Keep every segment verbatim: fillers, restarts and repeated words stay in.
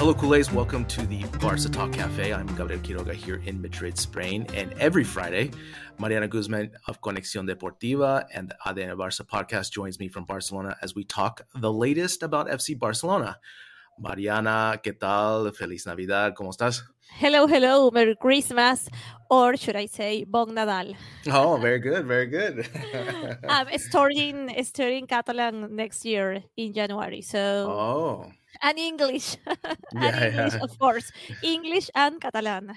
Hello, culés. Welcome to the Barca Talk Cafe. I'm Gabriel Quiroga here in Madrid, Spain. And every Friday, Mariana Guzman of Conexión Deportiva and the A D N Barça podcast joins me from Barcelona as we talk the latest about F C Barcelona. Mariana, ¿qué tal? Feliz Navidad. ¿Cómo estás? Hello, hello. Merry Christmas. Or should I say, Bon Nadal. Oh, very good. Very good. I'm starting, starting Catalan next year in January. So, oh. and English. Yeah, and English, yeah. of course. English and Catalan.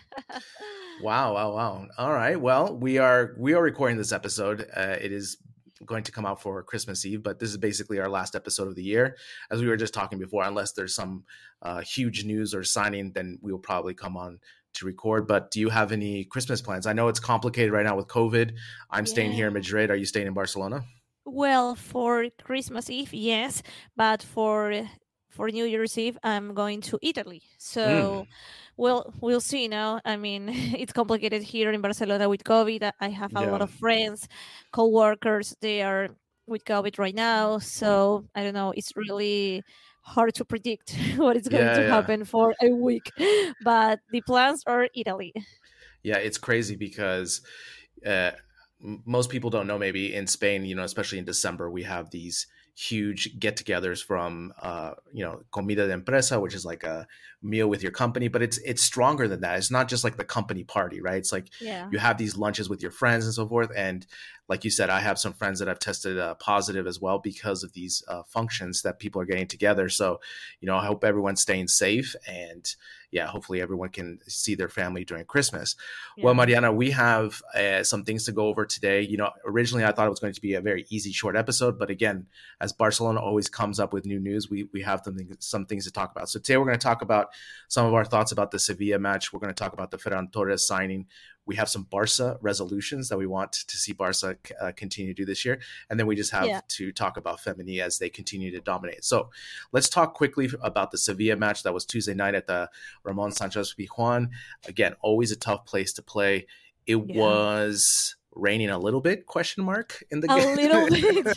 Wow, wow, wow. All right. Well, we are we are recording this episode. Uh, it is going to come out for Christmas Eve, but this is basically our last episode of the year. As we were just talking before, unless there's some uh, huge news or signing, then we will probably come on to record. But do you have any Christmas plans? I know it's complicated right now with COVID. I'm Yeah. staying here in Madrid. Are you staying in Barcelona? Well, for Christmas Eve, yes, but for for New Year's Eve, I'm going to Italy. So, Mm. well, we'll see. Now, I mean, it's complicated here in Barcelona with COVID. I have a Yeah. lot of friends, co-workers. They are with COVID right now. So I don't know. It's really hard to predict what is going Yeah, to yeah. happen for a week. But the plans are Italy. Yeah, it's crazy because uh, m- most people don't know, maybe in Spain, you know, especially in December, we have these huge get-togethers from, uh, you know, comida de empresa, which is like a meal with your company, but it's it's stronger than that. It's not just like the company party, right? It's like Yeah. you have these lunches with your friends and so forth. And like you said, I have some friends that have tested uh, positive as well because of these uh, functions that people are getting together. So, you know, I hope everyone's staying safe, and yeah, hopefully everyone can see their family during Christmas. Well, Yeah. Mariana, we have uh, some things to go over today. You know, originally I thought it was going to be a very easy, short episode, but again, as Barcelona always comes up with new news, we we have something, some things to talk about. So today we're going to talk about some of our thoughts about the Sevilla match. We're going to talk about the Ferran Torres signing. We have some Barca resolutions that we want to see Barca uh, continue to do this year. And then we just have Yeah. to talk about Femení as they continue to dominate. So let's talk quickly about the Sevilla match that was Tuesday night at the Ramon Sanchez Pizjuan. Again, always a tough place to play. It Yeah. was raining a little bit, question mark, in the A game. little bit.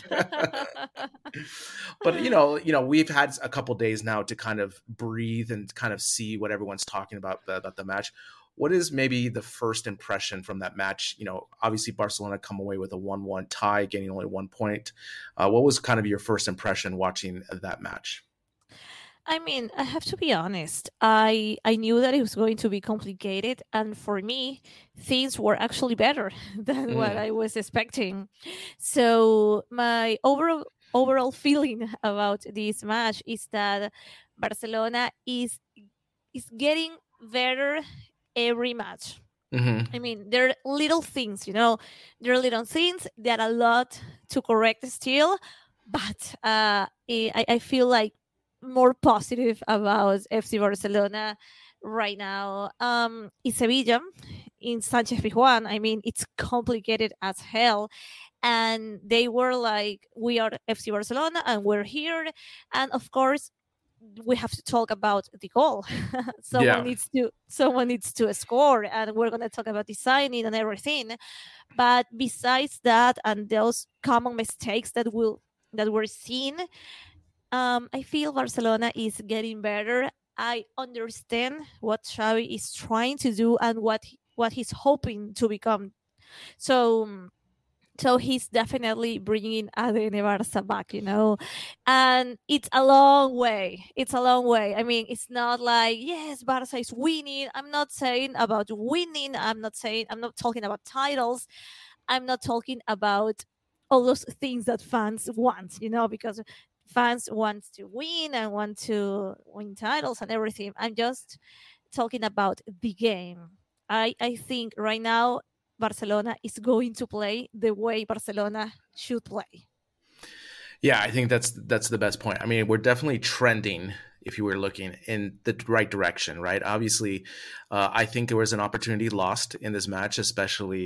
But you know, you know, we've had a couple days now to kind of breathe and kind of see what everyone's talking about about the match. What is maybe the first impression from that match? You know, obviously Barcelona come away with a one one tie, getting only one point. Uh, what was kind of your first impression watching that match? I mean, I have to be honest. I I knew that it was going to be complicated, and for me, things were actually better than what Mm. I was expecting. So my overall overall feeling about this match is that Barcelona is is getting better every match. Mm-hmm. I mean, there are little things, you know, there are little things that are a lot to correct still, but uh, I, I feel like more positive about F C Barcelona right now. Um, in Sevilla, in Sanchez Pizjuan, I mean, it's complicated as hell. And they were like, we are F C Barcelona and we're here. And of course, we have to talk about the goal. someone Yeah. needs to someone needs to score, and we're going to talk about designing and everything. But besides that, and those common mistakes that will that we're seeing, um, I feel Barcelona is getting better. I understand what Xavi is trying to do and what he- what he's hoping to become. So. um, so he's definitely bringing A D N Barça back, you know, and it's a long way. It's a long way. I mean, it's not like, yes, Barça is winning. I'm not saying about winning. I'm not saying, I'm not talking about titles. I'm not talking about all those things that fans want, you know, because fans want to win and want to win titles and everything. I'm just talking about the game. I, I think right now Barcelona is going to play the way Barcelona should play. Yeah, I think that's that's the best point. I mean, we're definitely trending, if you were looking, in the right direction, right? Obviously, uh, I think there was an opportunity lost in this match, especially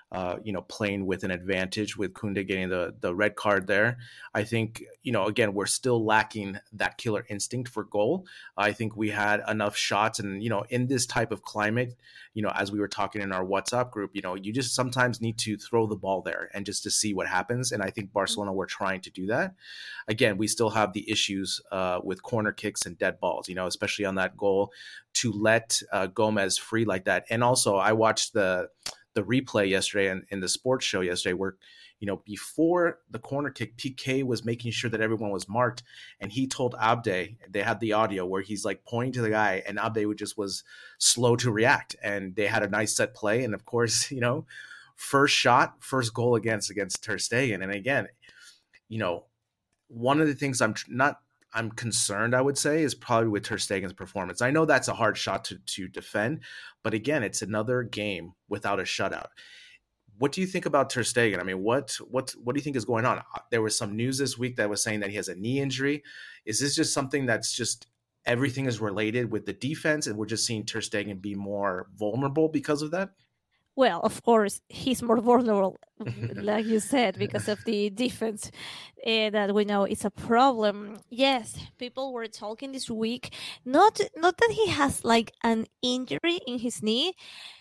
uh, you know, playing with an advantage with Koundé getting the the red card there. I think, you know, again, we're still lacking that killer instinct for goal. I think we had enough shots, and, you know, in this type of climate, you know, as we were talking in our WhatsApp group, you know, you just sometimes need to throw the ball there and just to see what happens. And I think Barcelona were trying to do that. Again, we still have the issues uh, with corner kicks and dead balls, you know, especially on that goal, to let uh, Gomez free like that. And also, I watched the the replay yesterday and in the sports show yesterday where, you know, before the corner kick, P K was making sure that everyone was marked, and he told Abde, they had the audio where he's like pointing to the guy, and Abde just was slow to react, and they had a nice set play. And of course, you know, first shot, first goal against against Ter Stegen. And again, you know, one of the things I'm not I'm concerned, I would say, is probably with Ter Stegen's performance. I know that's a hard shot to to defend, but again, it's another game without a shutout. What do you think about Ter Stegen? I mean, what what what do you think is going on? There was some news this week that was saying that he has a knee injury. Is this just something that's just everything is related with the defense, and we're just seeing Ter Stegen be more vulnerable because of that? Well, of course, he's more vulnerable, like you said, because of the defense uh, that we know is a problem. Yes, people were talking this week, not not that he has like an injury in his knee,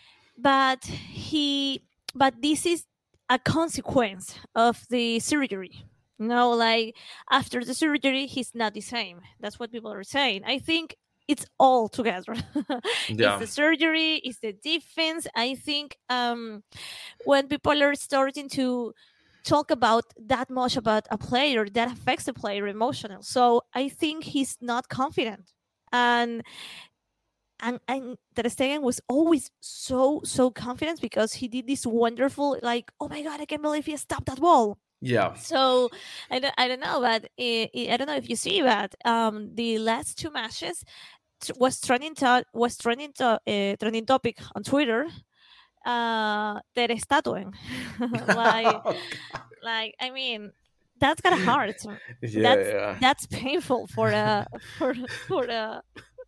but he but this is a consequence of the surgery. You know, like after the surgery, he's not the same. That's what people are saying. I think it's all together. Yeah. It's the surgery, it's the defense. I think um, when people are starting to talk about that much about a player, that affects the player emotional. So I think he's not confident. And and and Ter Stegen was always so so confident because he did this wonderful, like, oh my god, I can't believe he stopped that ball. Yeah. So I don't, I don't know, but it, it, I don't know if you see that um, the last two matches t- was trending to, was trending to, uh, trending topic on Twitter. Uh, Ter Stegen, like, Oh, like I mean, that's kind of hard. yeah, that's yeah. that's painful for a for for a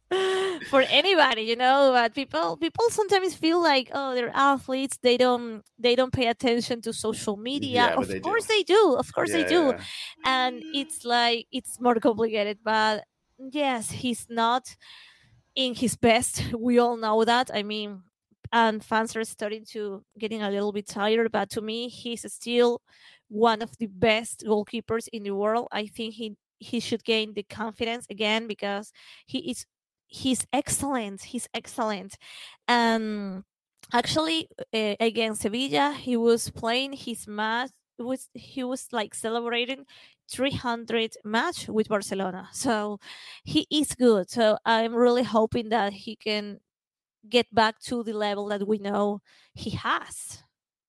for anybody, you know. But people people sometimes feel like, oh, they're athletes, they don't they don't pay attention to social media. Yeah, but Of they do. course they do, of course they Yeah, do. yeah. And it's like it's more complicated. But yes, he's not in his best. We all know that. I mean, and fans are starting to getting a little bit tired, but to me, he's still one of the best goalkeepers in the world. I think he he should gain the confidence again because he is he's excellent. He's excellent. And actually, uh, against Sevilla, he was playing his match. Was he was like celebrating three hundred match with Barcelona. So he is good. So I'm really hoping that he can get back to the level that we know he has.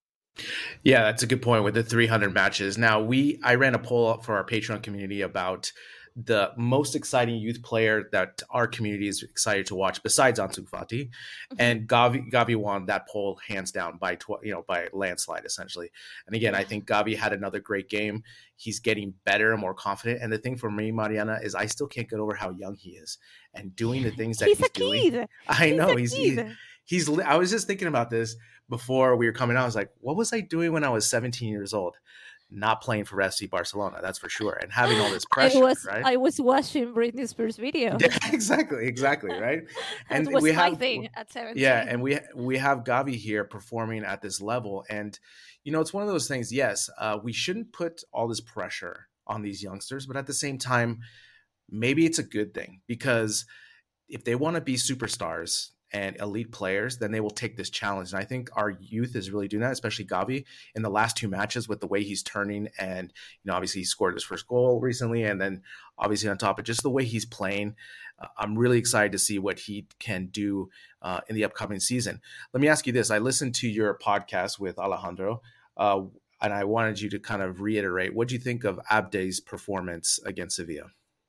Yeah, that's a good point with the three hundred matches. Now, we I ran a poll up for our Patreon community about the most exciting youth player that our community is excited to watch besides Ansu Fati, mm-hmm. and Gavi Gavi won that poll hands down by tw- you know by landslide essentially. And again, I think Gavi had another great game. He's getting better and more confident. And the thing for me, Mariana, is I still can't get over how young he is and doing the things that he's, he's a doing. Kid. I he's know a he's, kid. he's he's. I was just thinking about this before we were coming out. I was like, what was I doing when I was seventeen years old? Not playing for F C Barcelona, that's for sure, and having all this pressure. I was, right? I was watching Britney Spears video. Yeah, exactly, exactly, right. And and was we my have, thing at seventeen. Yeah, and we we have Gavi here performing at this level, and you know, it's one of those things. Yes, uh, we shouldn't put all this pressure on these youngsters, but at the same time, maybe it's a good thing because if they want to be superstars and elite players, then they will take this challenge. And I think our youth is really doing that, especially Gavi in the last two matches with the way he's turning. And, you know, obviously he scored his first goal recently. And then obviously on top of just the way he's playing, uh, I'm really excited to see what he can do uh, in the upcoming season. Let me ask you this. I listened to your podcast with Alejandro, uh, and I wanted you to kind of reiterate, what do you think of Abde's performance against Sevilla?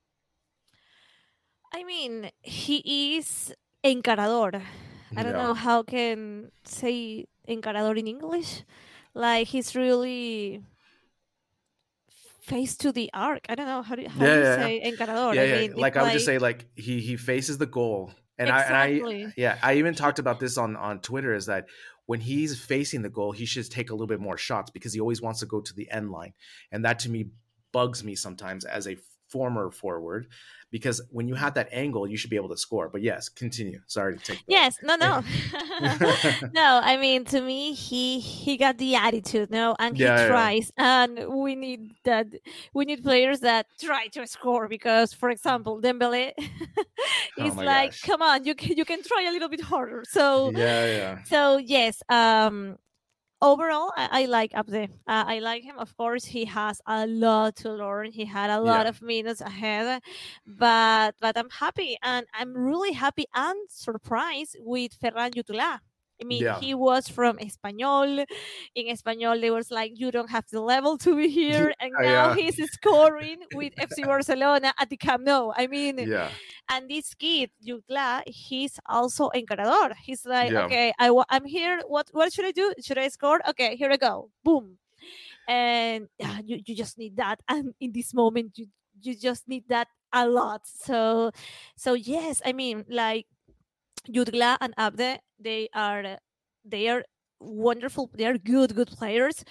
I mean, he is encarador. I don't Yeah. know how can say encarador in English. Like he's really face to the arc. I don't know how do, how Yeah, do you yeah, say encarador. Yeah, I yeah. mean, Like it's I would just say, like he he faces the goal, and I and exactly. I yeah, I even talked about this on on Twitter. Is that when he's facing the goal, he should take a little bit more shots because he always wants to go to the end line. And that to me bugs me sometimes as a former forward, because when you have that angle, you should be able to score. But yes, continue. Sorry to take that. Yes, no, no. No, I mean, to me, he he got the attitude, no, and he Yeah, yeah. tries. And we need that. We need players that try to score because, for example, Dembele Oh is my like, gosh. come on, you can you can try a little bit harder. So Yeah, yeah. so yes, um, overall, I, I like Abde. Uh, I like him. Of course, he has a lot to learn. He had a lot Yeah. of minutes ahead, but but I'm happy, and I'm really happy and surprised with Ferran Jutula. I mean, Yeah. he was from Espanyol. In Espanyol, they was like, you don't have the level to be here, and now Yeah. he's scoring with F C Barcelona at the Camp Nou. I mean, Yeah. and this kid, Jutla, he's also encarador. He's like, Yeah. okay, I wa- I'm here. What what should I do? Should I score? Okay, here I go. Boom. And yeah, you, you just need that. And in this moment, you you just need that a lot. So so yes, I mean, like Jutla and Abde, they are they are wonderful. They are good, good players.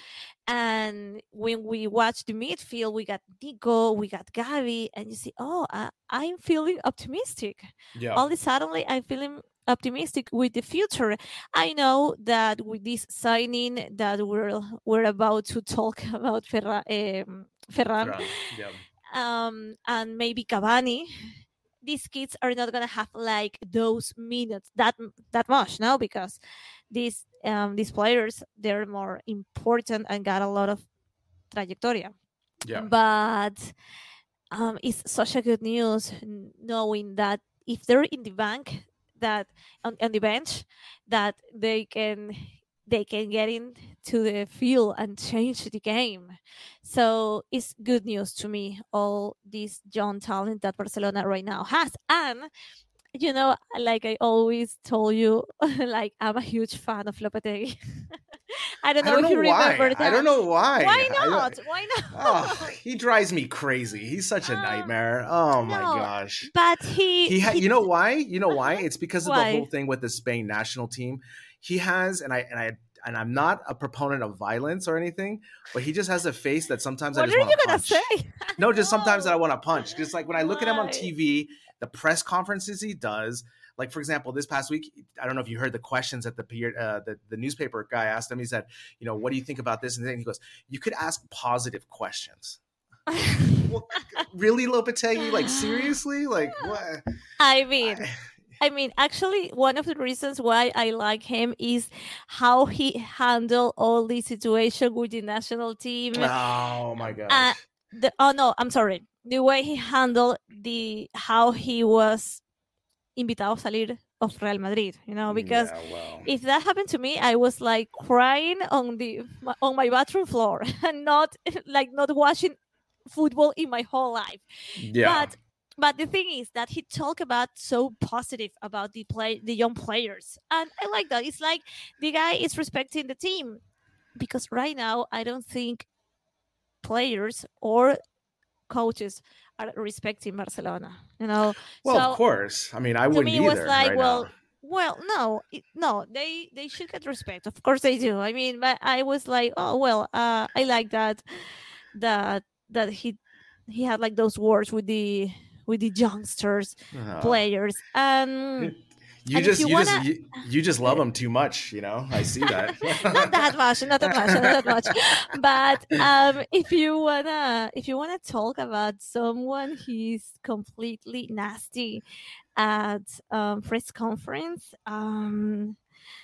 And when we watch the midfield, we got Nico, we got Gavi, and you see, oh, I, I'm feeling optimistic. Yeah. All of a sudden, I'm feeling optimistic with the future. I know that with this signing that we're we're about to talk about Ferran, um, Ferran Ferran, yeah. um, and maybe Cavani, these kids are not gonna have like those minutes that that much now, because these um these players, they're more important and got a lot of trayectoria. Yeah. But um it's such a good news knowing that if they're in the bank, that on, on the bench, that they can they can get into the field and change the game. So it's good news to me, all this young talent that Barcelona right now has. And you know, like I always told you, like I'm a huge fan of Lopetegui. I don't know I don't if know you why. remember that. I don't know why. Why I don't- not? Why not? Oh, he drives me crazy. He's such a Um, nightmare. Oh my no, gosh. But he, He, ha- he you know why? You know why? It's because of the Why? whole thing with the Spain national team. He has, and I and I and I'm not a proponent of violence or anything, but he just has a face that sometimes I what just are want you to gonna punch. say? No, just sometimes No. I want to punch. Just like when I look at him on Why? T V, the press conferences he does. Like, for example, this past week, I don't know if you heard the questions that the peer- uh, the, the newspaper guy asked him. He said, you know, what do you think about this? And then he goes, you could ask positive questions. Well, really, Lopetegui? Like, seriously? Like, what? I mean, I- I mean, actually, one of the reasons why I like him is how he handled all the situation with the national team. oh my gosh. Uh, the, oh no, I'm sorry. The way he handled the how he was invitado a salir of Real Madrid, you know, because yeah, well, if that happened to me, I was like crying on the on my bathroom floor and not like not watching football in my whole life. yeah, But but the thing is that he talked about so positive about the play the young players, and I like that. It's like the guy is respecting the team, because right now I don't think players or coaches are respecting Barcelona. You know, well, so of course. I mean, I to wouldn't me it was either like, right well, now. well, no, it, no, they they should get respect. Of course they do. I mean, but I was like, oh well, uh, I like that that that he he had like those words with the with the youngsters Uh, players. Um, you and if just you you, just wanna- you, you just love him too much, you know. I see that. not that much, not that much, not that much. But um, if you wanna if you wanna talk about someone he's completely nasty at um, press conference, um,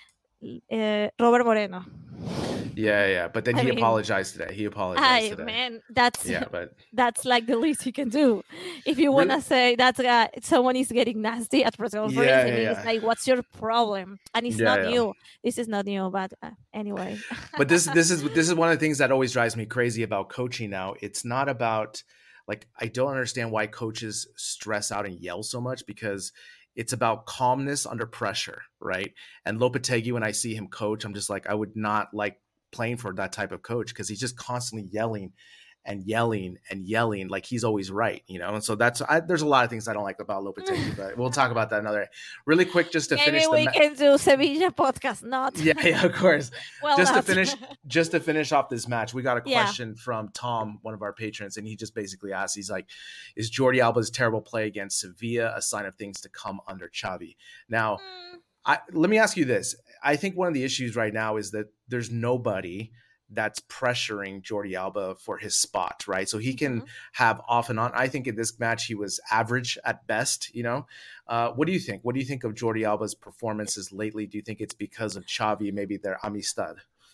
uh, Robert Moreno. Yeah, yeah. But then I he mean, apologized today. He apologized I today. man, that's Yeah, but that's like the least he can do. If you want to Really? say that uh, someone is getting nasty at press conference, Yeah, I mean, yeah, it's yeah. like, what's your problem? And it's Yeah, not yeah. new. This is not new, but uh, anyway. but this this is this is one of the things that always drives me crazy about coaching now. It's not about, like, I don't understand why coaches stress out and yell so much, because it's about calmness under pressure, right? And Lopetegui, when I see him coach, I'm just like, I would not like playing for that type of coach, because he's just constantly yelling. and yelling and yelling like he's always right, you know? And so that's, I, there's a lot of things I don't like about Lopetegui, but we'll talk about that another, really quick, just to Maybe finish. we the can do Sevilla podcast, not. Yeah, yeah, of course. well, just not. to finish, just to finish off this match, we got a Yeah. question from Tom, one of our patrons, and he just basically asked, he's like, is Jordi Alba's terrible play against Sevilla a sign of things to come under Xavi? Now, Mm, I, let me ask you this. I think one of the issues right now is that there's nobody that's pressuring Jordi Alba for his spot, right? So he can mhm. have off and on. I think in this match, he was average at best, you know? Uh, what do you think? What do you think of Jordi Alba's performances lately? Do you think it's because of Xavi, maybe their Amistad?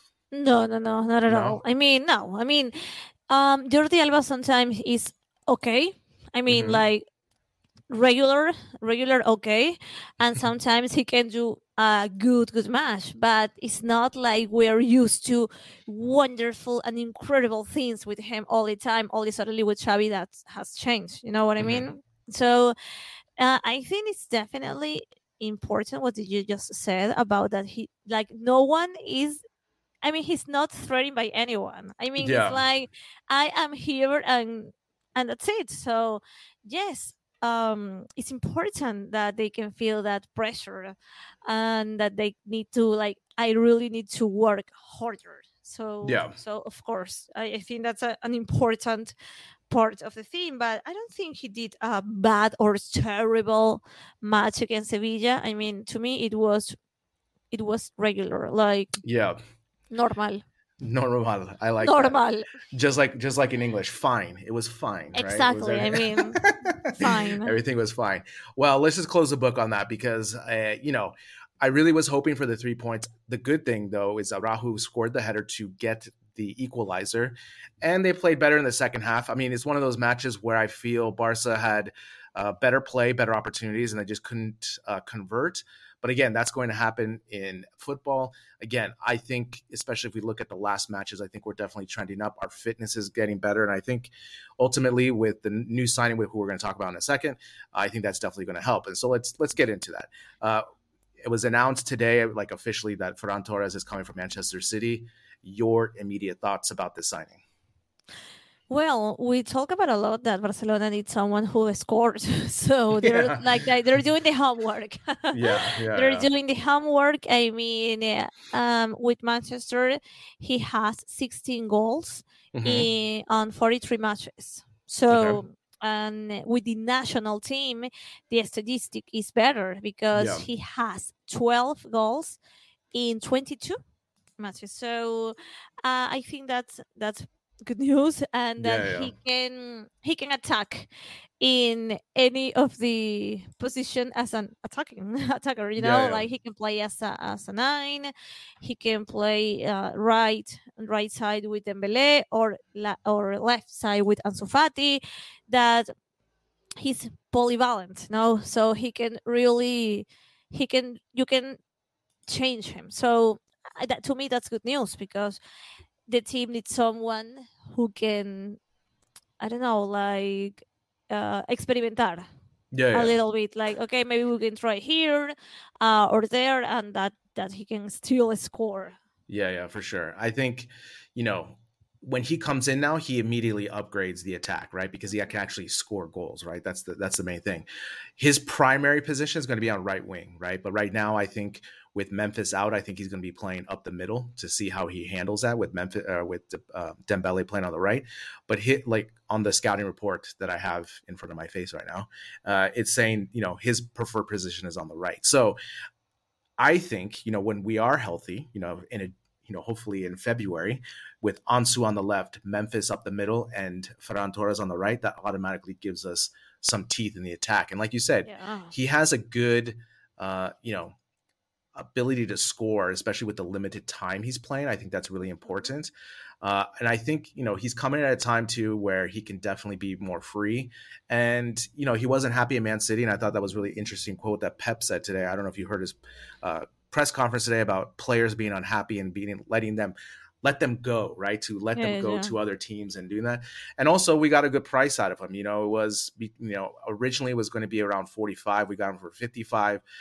No, no, no, not at No? all. I mean, no. I mean, um, Jordi Alba sometimes is okay. I mean, Mhm. like regular, regular okay, and sometimes he can do a good, good match. But it's not like we're used to wonderful and incredible things with him all the time. Only suddenly with Xavi that has changed. You know what I Mhm. mean? So uh, I think it's definitely important what did you just said about that he like no one is I mean he's not threatened by anyone. I mean Yeah. it's like I am here and and that's it. So yes, um it's important that they can feel that pressure and that they need to like I really need to work harder. So Yeah. so of course I, I think that's a, an important part of the theme, but I don't think he did a bad or terrible match against Sevilla. I mean, to me, it was it was regular, like Yeah. normal, Normal. I like normal. that. Just like just like in English, fine. It was fine, right? It was Exactly. I every- mean, fine. Everything was fine. Well, let's just close the book on that because, uh, you know, I really was hoping for the three points. The good thing, though, is Araujo scored the header to get the equalizer, and they played better in the second half. I mean, it's one of those matches where I feel Barca had uh, better play, better opportunities, and they just couldn't uh, convert. But again, that's going to happen in football. Again, I think, especially if we look at the last matches, I think we're definitely trending up. Our fitness is getting better. And I think ultimately with the new signing, who we're going to talk about in a second, I think that's definitely going to help. And so let's let's get into that. Uh, it was announced today, like officially, that Ferran Torres is coming from Manchester City. Your immediate thoughts about this signing? Well, we talk about a lot that Barcelona needs someone who scores. So they're Yeah. like they- they're doing the homework. Yeah, yeah, they're yeah. doing the homework. I mean, uh, um, with Manchester, he has sixteen goals Mhm. in on forty-three matches. So and with the national team, the statistic is better because Yeah. he has twelve goals in twenty-two matches. So uh, I think that's that's good news, and that Yeah, yeah. he can he can attack in any of the position as an attacking attacker. You know, Yeah, yeah. like he can play as a as a nine, he can play uh, right right side with Dembele or la- or left side with Ansu Fati. That he's polyvalent, no, so he can really he can you can change him. So I- that to me that's good news because the team needs someone who can I don't know like uh experimentar Yeah, a yeah. little bit, like okay maybe we can try here uh or there, and that that he can still score. Yeah, yeah, for sure. I think, you know, when he comes in now, he immediately upgrades the attack, right? Because he can actually score goals, right? That's the that's the main thing. His primary position is going to be on right wing, right? But right now, I think with Memphis out, I think he's going to be playing up the middle to see how he handles that with Memphis uh, with uh, Dembele playing on the right. But hit like on the scouting report that I have in front of my face right now, uh, it's saying you know his preferred position is on the right. So I think, you know, when we are healthy, you know, in a, you know, hopefully in February with Ansu on the left, Memphis up the middle, and Ferran Torres on the right, that automatically gives us some teeth in the attack. And like you said, Yeah. he has a good, uh, you know, ability to score, especially with the limited time he's playing. I think that's really important. Uh, and I think, you know, he's coming at a time too where he can definitely be more free. And, you know, he wasn't happy in Man City. And I thought that was a really interesting quote that Pep said today. I don't know if you heard his uh, press conference today about players being unhappy and being letting them let them go, right? To let Yeah, them go yeah. to other teams and doing that. And also we got a good price out of him. You know, it was, you know, originally it was going to be around forty-five. We got him for fifty-five.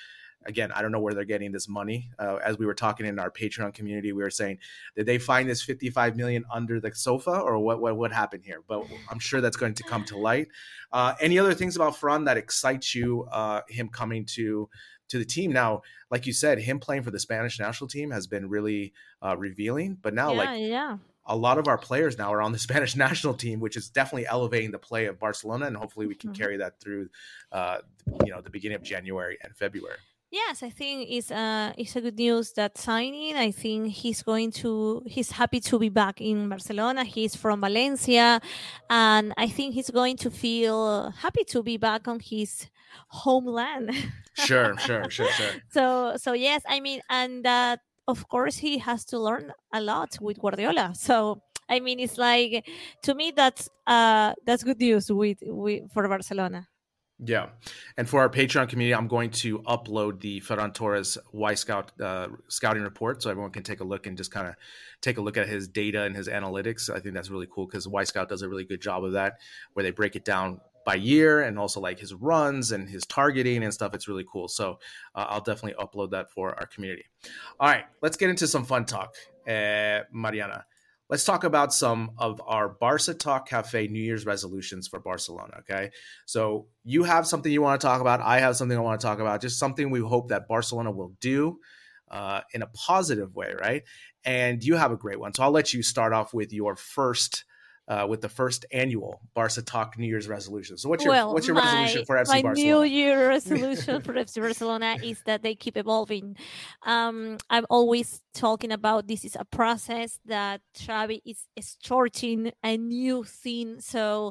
again, I don't know where they're getting this money. Uh, as we were talking in our Patreon community, we were saying, did they find this fifty-five million under the sofa, or what, what, what happened here? But I'm sure that's going to come to light. Uh, any other things about Ferran that excites you, uh, him coming to, to the team? Now, like you said, him playing for the Spanish national team has been really uh, revealing, but now yeah, like yeah. a lot of our players now are on the Spanish national team, which is definitely elevating the play of Barcelona. And hopefully we can mm-hmm. carry that through, uh, you know, the beginning of January and February. Yes, I think it's uh it's a good news that signing. I think he's going to he's happy to be back in Barcelona. He's from Valencia, and I think he's going to feel happy to be back on his homeland. Sure, sure, sure, sure. So so yes, I mean, and that of course he has to learn a lot with Guardiola. So I mean, it's like, to me that's uh that's good news with, with for Barcelona. Yeah. And for our Patreon community, I'm going to upload the Ferran Torres Y-Scout uh, scouting report so everyone can take a look and just kind of take a look at his data and his analytics. I think that's really cool because Y-Scout does a really good job of that, where they break it down by year and also like his runs and his targeting and stuff. It's really cool. So uh, I'll definitely upload that for our community. All right, let's get into some fun talk. Uh, Mariana, let's talk about some of our Barca Talk Cafe New Year's resolutions for Barcelona, okay? So you have something you want to talk about. I have something I want to talk about. Just something we hope that Barcelona will do uh, in a positive way, right? And you have a great one. So I'll let you start off with your first Uh, with the first annual Barca Talk New Year's resolution. So what's your well, what's your my, resolution for F C my Barcelona? My New Year resolution for F C Barcelona is that they keep evolving. Um, I'm always talking about this is a process that Xavi is starting a new thing. So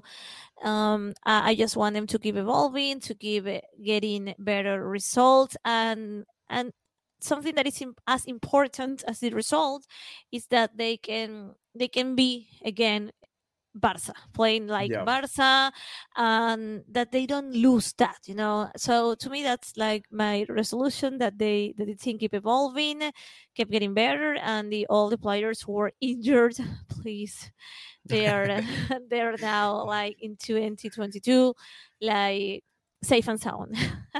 um, I, I just want them to keep evolving, to keep getting better results, and and something that is as important as the result is that they can they can be again Barca, playing like yeah. Barca, and that they don't lose that, you know. So to me, that's like my resolution, that they that the team keep evolving, keep getting better, and the all the players who are injured, please, they are they are now like in twenty twenty-two, like safe and sound.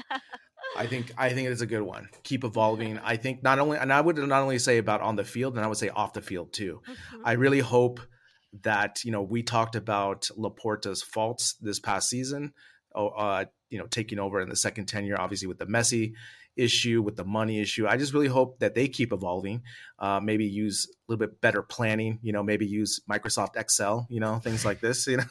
I think I think it is a good one. Keep evolving. I think not only, and I would not only say about on the field, and I would say off the field too. Mm-hmm. I really hope that, you know, we talked about Laporta's faults this past season, uh, you know, taking over in the second tenure, obviously with the Messi issue, with the money issue. I just really hope that they keep evolving, uh, maybe use a little bit better planning, you know, maybe use Microsoft Excel, you know, things like this, you know,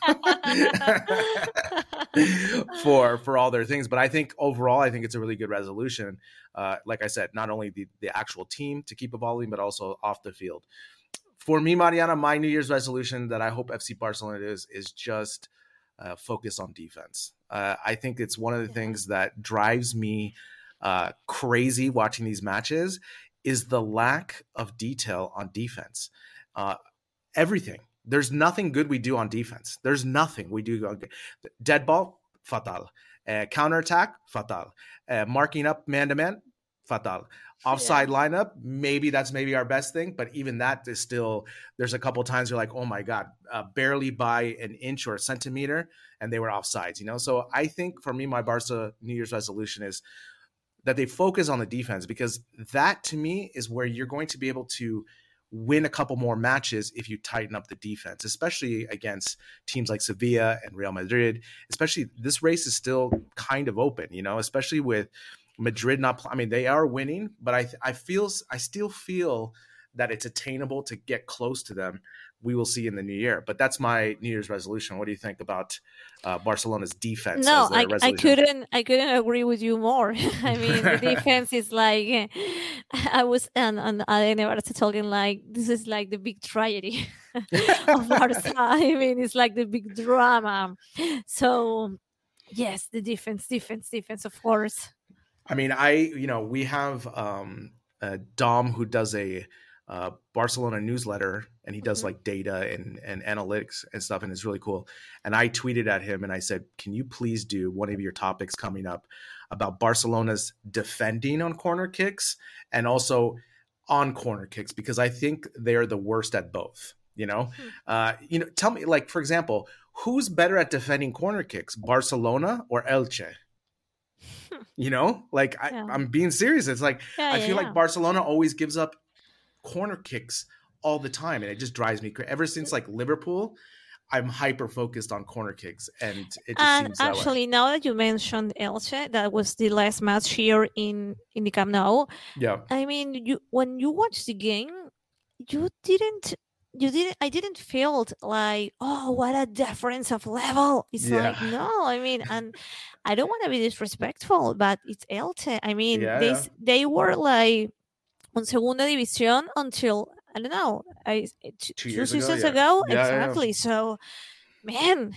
for, for all their things. But I think overall, I think it's a really good resolution. Uh, like I said, not only the, the actual team to keep evolving, but also off the field. For me, Mariana, my New Year's resolution that I hope F C Barcelona is, is just uh, focus on defense. Uh, I think it's one of the things that drives me uh, crazy watching these matches is the lack of detail on defense. Uh, everything. There's nothing good we do on defense. There's nothing we do. Dead ball, fatal. Uh, counterattack, fatal. Uh, marking up man-to-man, fatal. Offside yeah. lineup, maybe that's maybe our best thing, but even that is still, there's a couple times you're like, oh my God, uh, barely by an inch or a centimeter, and they were offsides, you know? So I think for me, my Barca New Year's resolution is that they focus on the defense, because that to me is where you're going to be able to win a couple more matches if you tighten up the defense, especially against teams like Sevilla and Real Madrid. Especially this race is still kind of open, you know, especially with Madrid not, I mean, they are winning, but I I feel I still feel that it's attainable to get close to them. We will see in the new year, but that's my New Year's resolution. What do you think about uh, Barcelona's defense? No, I, I couldn't I couldn't agree with you more. I mean, the defense is like, I was and and I never talking like this is like the big tragedy of Barca. I mean, it's like the big drama. So yes, the defense, defense, defense, of course. I mean, I, you know, we have um, uh, Dom who does a uh, Barcelona newsletter, and he does mm-hmm. like data and, and analytics and stuff, and it's really cool. And I tweeted at him and I said, can you please do one of your topics coming up about Barcelona's defending on corner kicks and also on corner kicks, because I think they're the worst at both, you know? Mm-hmm. Uh, you know, tell me, like, for example, who's better at defending corner kicks, Barcelona or Elche? You know, like I, Yeah. I'm being serious. It's like Yeah, I yeah, feel yeah. like Barcelona always gives up corner kicks all the time, and it just drives me crazy. Ever since like Liverpool, I'm hyper focused on corner kicks, and it just And seems that way. actually, now that you mentioned Elche, that was the last match here in in the Camp Nou. Yeah, I mean, you when you watch the game, you didn't you didn't I didn't feel like, oh, what a difference of level. It's yeah, like, no, I mean, and I don't want to be disrespectful, but it's Elche. I mean, yeah, they yeah. s- they were like on Segunda División until I don't know, I t- Two two years ago, seasons yeah, ago, yeah, yeah, exactly. So, man,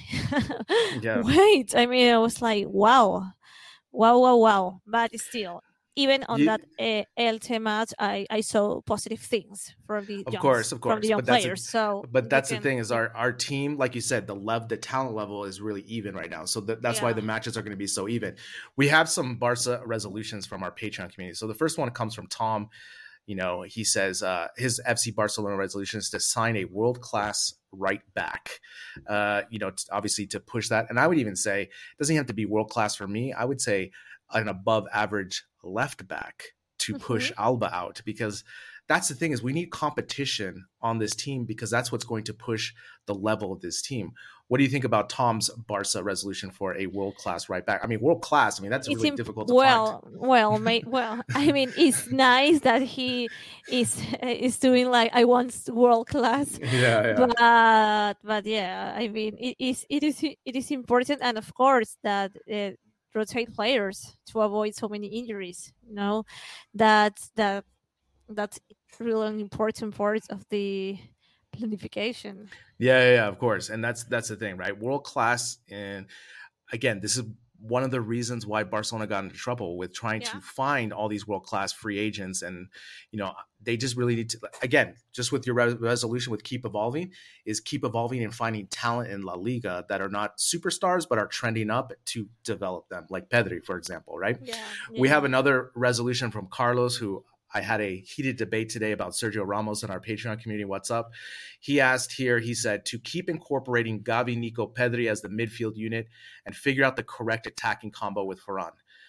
yeah. wait. I mean, I was like, wow, wow, wow, wow. But still, even on You, that uh, Elche match, I, I saw positive things from the of young course, of from the course, young but that's a, players. So but you that's the can, thing is yeah, our our team, like you said, the level, the talent level is really even right now. So that, that's why yeah. the matches are going to be so even. We have some Barca resolutions from our Patreon community. So the first one comes from Tom. You know, he says uh, his F C Barcelona resolution is to sign a world class right back. Uh, you know, t- obviously to push that, and I would even say it doesn't have to be world class for me. I would say an above average left back to Hmm. push Alba out, because that's the thing is we need competition on this team, because that's what's going to push the level of this team. What do you think about Tom's Barca resolution for a world class right back? I mean, world class. I mean, that's It's really imp- difficult to find. well, well, may- well. I mean, it's nice that he is is doing like I want world class, Yeah, yeah. but but yeah, I mean, it is it is it is important, and of course that uh, rotate players to avoid so many injuries. You know, that that that's really an important part of the planification. Yeah, yeah, yeah, of course. And that's that's the thing, right? World class. And again, this is one of the reasons why Barcelona got into trouble with trying Yeah. to find all these world class free agents. And you know, they just really need to, again, just with your re- resolution with keep evolving, is keep evolving and finding talent in La Liga that are not superstars but are trending up to develop them, like Pedri, for example, right? Yeah, yeah, We have yeah. another resolution from Carlos, who I had a heated debate today about Sergio Ramos in our Patreon community. What's up? He asked here, he said, to keep incorporating Gavi, Nico, Pedri as the midfield unit and figure out the correct attacking combo with Ferran.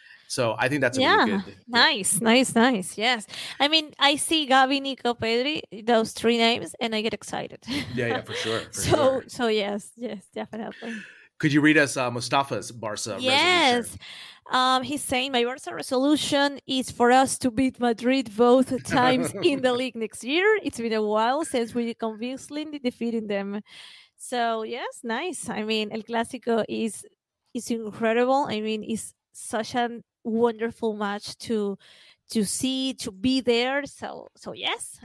So I think that's a really Yeah, good. Yeah, nice, nice, nice. Yes, I mean, I see Gavi, Nico, Pedri, those three names, and I get excited. yeah, yeah, for sure, for so, sure. so yes, yes, definitely. Could you read us uh, Mustafa's Barca Yes, resolution? um, he's saying my Barca resolution is for us to beat Madrid both times in the league next year. It's been a while since we convincingly defeated them. So yes, nice. I mean, El Clásico is is incredible. I mean, it's such a wonderful match to to see, to be there. So so yes.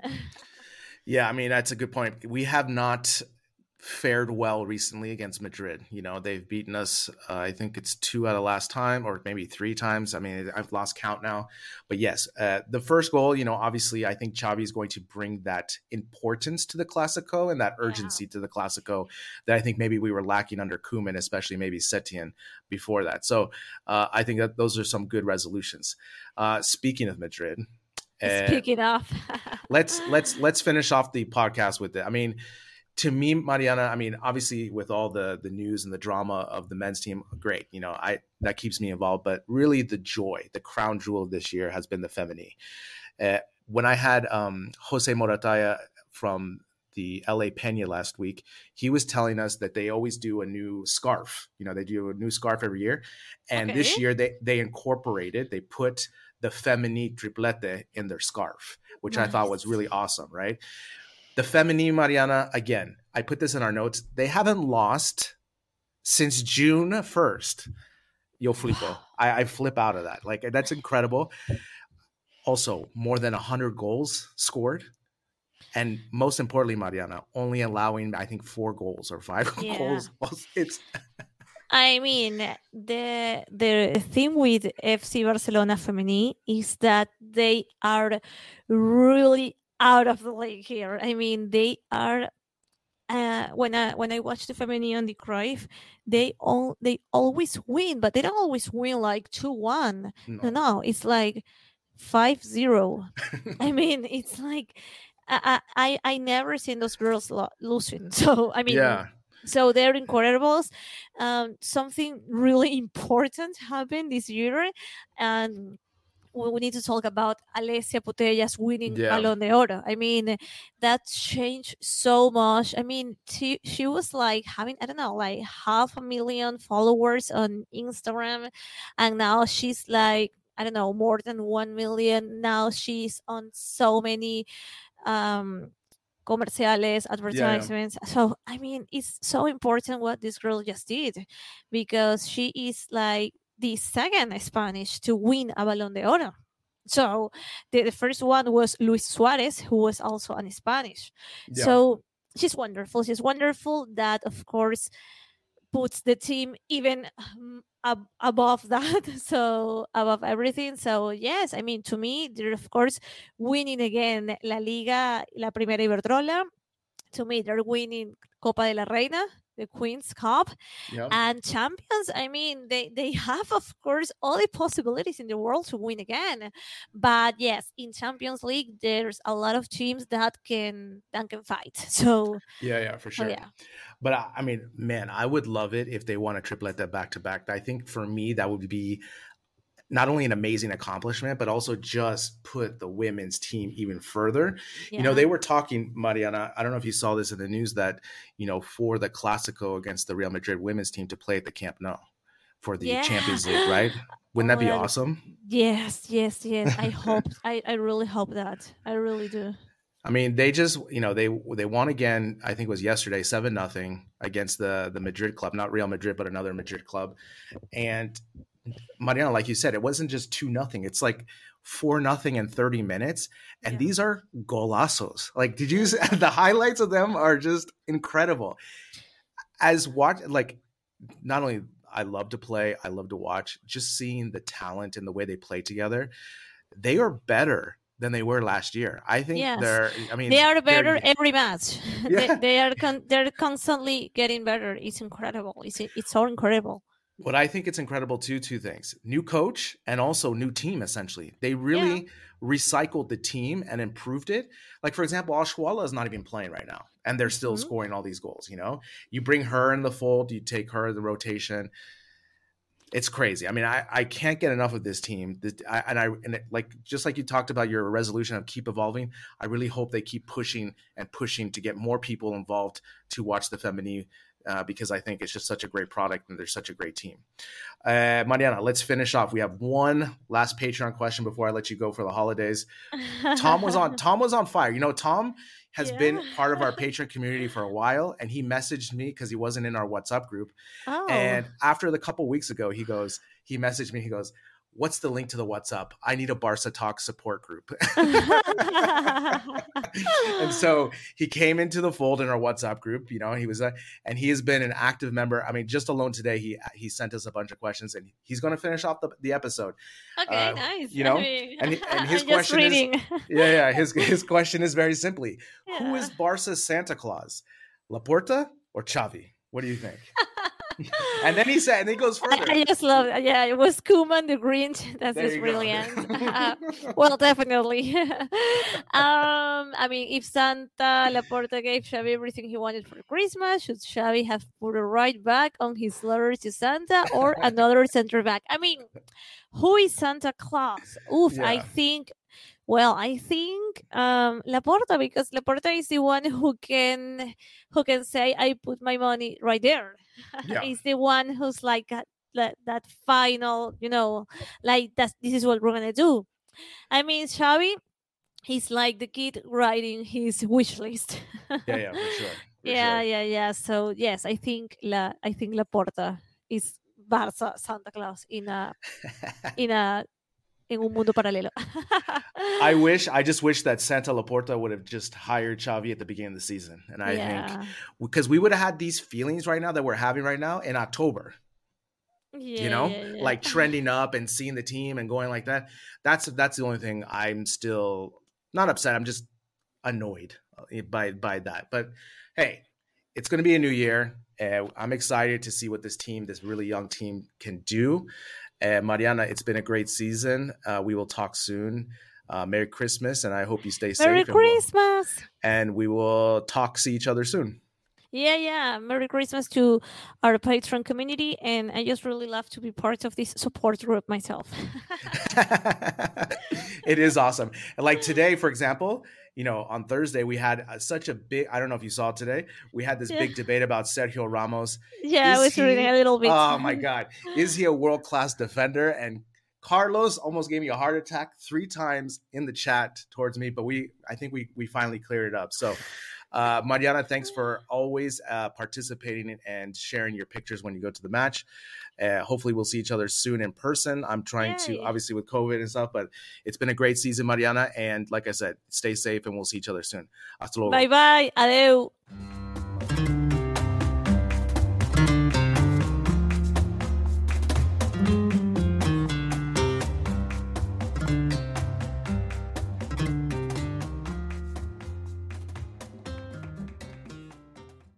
Yeah, I mean, that's a good point. We have not fared well recently against Madrid. You know, they've beaten us, uh, I think it's two out of last time, or maybe three times. I mean, I've lost count now. But yes, uh, the first goal, you know, obviously I think Xavi is going to bring that importance to the Clasico and that urgency to the Clasico that I think maybe we were lacking under Koeman, especially maybe Setien before that. So uh, I think that those are some good resolutions. Uh, speaking of Madrid, uh, Speaking of, let's let's let's finish off the podcast with it. I mean, to me, Mariana, I mean, obviously with all the the news and the drama of the men's team, great. You know, I that keeps me involved. But really, the joy, the crown jewel of this year has been the Femení. Uh, when I had um, Jose Morataya from the L A Peña last week, he was telling us that they always do a new scarf. You know, they do a new scarf every year, and okay. this year they they incorporated, they put the Femení triplete in their scarf, which nice. I thought was really awesome, right? The Femení, Mariana, again, I put this in our notes. They haven't lost since June first. Yo flipo. I, I flip out of that. Like, that's incredible. Also, more than one hundred goals scored. And most importantly, Mariana, only allowing, I think, four goals or five yeah. goals. It's... I mean, the the thing with F C Barcelona Femení is that they are really out of the league here. I mean, they are. Uh, when I when I watch the Femení on the Cruyff, they all they always win, but they don't always win like two one. No. no, no, it's like five zero. I mean, it's like I I I never seen those girls lo- losing. So I mean, yeah. So they're incredibles. Um, something really important happened this year, and we we need to talk about Alessia Putellas winning Yeah. Balón de Oro. I mean, that changed so much. I mean, she, she was like having, I don't know, like half a million followers on Instagram. And now she's like, I don't know, more than one million. Now she's on so many um, comerciales, Yeah, yeah. advertisements. So, I mean, it's so important what this girl just did because she is like the second Spanish to win a Balón de Oro. So the, the first one was Luis Suarez, who was also an Spanish. Yeah. So she's wonderful. She's wonderful. That, of course, puts the team even um, ab- above that. So above everything. So yes, I mean, to me, they're of course winning again La Liga, La Primera Iberdrola. To me, they're winning Copa de la Reina, the Queen's Cup, Yeah. and champions. I mean, they they have, of course, all the possibilities in the world to win again. But yes, in Champions League, there's a lot of teams that can that can fight. So, Yeah, yeah, for so sure. yeah, But I, I mean, man, I would love it if they won a triplete that back to back. I think for me, that would be not only an amazing accomplishment, but also just put the women's team even further. yeah. You know, they were talking, Mariana, I don't know if you saw this in the news, that, you know, for the Clasico against the Real Madrid women's team to play at the Camp Nou for the Yeah. Champions League, right? Wouldn't Oh that be my God. awesome? Yes, yes, yes. I hope. I, I really hope that. I really do. I mean, they just, you know, they they won again. I think it was yesterday, seven nothing against the the Madrid club, not Real Madrid, but another Madrid club. And Mariana, like you said, it wasn't just two nothing. It's like four nothing in thirty minutes, and Yeah. these are golazos. Like, did you? The highlights of them are just incredible. As watch, like, not only I love to play, I love to watch. Just seeing the talent and the way they play together, they are better than they were last year. I think Yes. they're. I mean, They are better they're- every match. Yeah. they, they are con- they're constantly getting better. It's incredible. It's it's so incredible. What I think it's incredible too, two things: new coach and also new team. Essentially, they really recycled the team and improved it. Like, for example, Oshuala is not even playing right now, and they're still Mhm. scoring all these goals. You know, you bring her in the fold, you take her in the rotation. It's crazy. I mean, I, I can't get enough of this team. This, I, and I and it, like just like you talked about your resolution of keep evolving. I really hope they keep pushing and pushing to get more people involved to watch the Feminine. Uh, because I think it's just such a great product and they're such a great team. Uh, Mariana, let's finish off. We have one last Patreon question before I let you go for the holidays. Tom was on. Tom was on fire. You know, Tom has Yeah. been part of our Patreon community for a while, and he messaged me because he wasn't in our WhatsApp group. Oh. And after the couple weeks ago, he goes, he messaged me. He goes, "What's the link to the WhatsApp? I need a Barca Talk support group." And so he came into the fold in our WhatsApp group. You know, he was, a, and he has been an active member. I mean, just alone today, he he sent us a bunch of questions, and he's going to finish off the, the episode. Okay, Uh, nice. you know, I mean, and, and his I'm just question is, reading. yeah, yeah, his his question is very simply, who Yeah. is Barca's Santa Claus, Laporta or Xavi? What do you think? And then he said, and he goes further. I, I just love it. Yeah, it was Koeman the Grinch. That's There just you go. brilliant. Uh, well, definitely. um, I mean, if Santa Laporta gave Xavi everything he wanted for Christmas, should Xavi have put it right back on his letter to Santa or another center back? I mean, who is Santa Claus? Oof, I Yeah. think. Well, I think um, Laporta, because Laporta is the one who can who can say, "I put my money right there." Yeah. He's the one who's like that, that that final, you know, like that's this is what we're gonna do. I mean, Xavi, he's like the kid writing his wish list. Yeah, yeah, for sure. For yeah, sure. yeah, yeah. So yes, I think La I think Laporta is Barca Santa Claus in a in a en un mundo paralelo. I wish, I just wish that Santa Laporta would have just hired Xavi at the beginning of the season. And I yeah. think because we would have had these feelings right now that we're having right now in October, yeah, you know, yeah, yeah. like trending up and seeing the team and going like that. That's, that's the only thing I'm still not upset. I'm just annoyed by, by that. But hey, it's going to be a new year. Uh, I'm excited to see what this team, this really young team can do. Uh, Mariana, it's been a great season. Uh, we will talk soon. Uh, Merry Christmas, and I hope you stay safe. Merry and we'll- Christmas. And we will talk, see each other soon. Yeah, yeah. Merry Christmas to our Patreon community, and I just really love to be part of this support group myself. It is awesome. And like today, for example, you know, on Thursday we had uh, such a big. I don't know if you saw it today. We had this Yeah, big debate about Sergio Ramos. yeah. I Is was reading a he? little bit. Oh my God! Is he a world class defender? And Carlos almost gave me a heart attack three times in the chat towards me, but we, I think we we finally cleared it up. So. Uh, Mariana, thanks for always uh, participating and sharing your pictures when you go to the match. Uh, hopefully we'll see each other soon in person. I'm trying Yay. to, obviously with COVID and stuff, but it's been a great season, Mariana. And like I said, stay safe and we'll see each other soon. Hasta luego. Bye bye. Adeu.